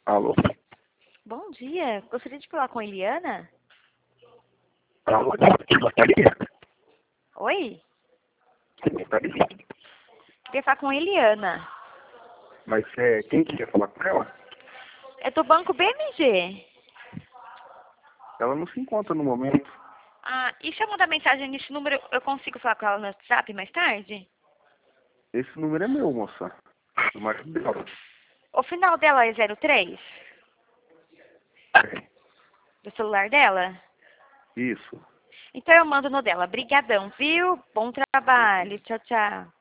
Alô? Bom dia, gostaria de falar com a Eliana? Alô, quem gostaria? Oi? Quem gostaria? Queria falar com a Eliana. Mas quem queria falar com ela? É do Banco BMG. Ela não se encontra no momento. Ah, e se eu mandar mensagem nesse número, eu consigo falar com ela no WhatsApp mais tarde? Esse número é meu, moça. Do marido dela. O final dela é 03? É, Do celular dela? isso. Então eu mando no dela. Brigadão, viu? Bom trabalho. Tchau, tchau.